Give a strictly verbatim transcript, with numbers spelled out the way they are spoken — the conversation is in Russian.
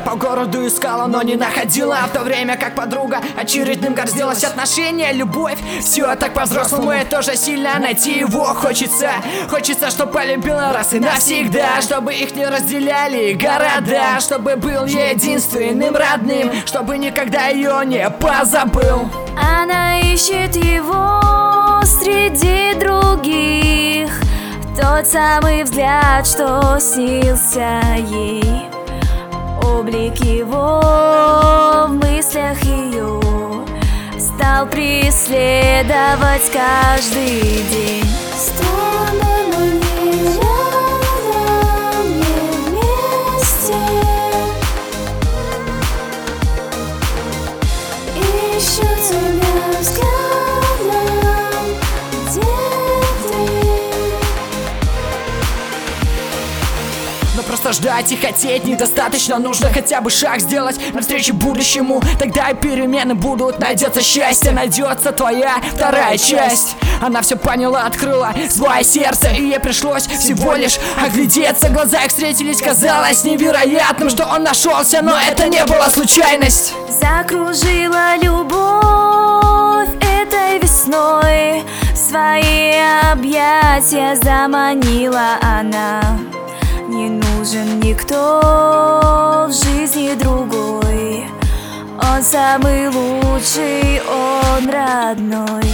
по городу искала, но не находила. В то время как подруга очередным гордилась. Отношения, любовь, все так по-взрослому. И тоже сильно найти его хочется. Хочется, чтоб полюбила раз и навсегда. Чтобы их не разделяли города. Чтобы был единственным родным. Чтобы никогда ее не позабыл. Она ищет его среди других. Тот самый взгляд, что снился ей. Облик его в мыслях ее стал преследовать каждый день. С тобой мы не рядом, не вместе. Ищу тебя взглядом, где ты? Но просто ждать и хотеть недостаточно. Нужно хотя бы шаг сделать навстречу будущему. Тогда и перемены будут. Найдется счастье, найдется твоя вторая часть. Она все поняла, открыла свое сердце, и ей пришлось всего лишь оглядеться. Глаза их встретились, казалось невероятным, что он нашелся, но это не была случайность. Закружила любовь этой весной, в свои объятия заманила она. Не нужен никто в жизни другой. Он самый лучший, он родной.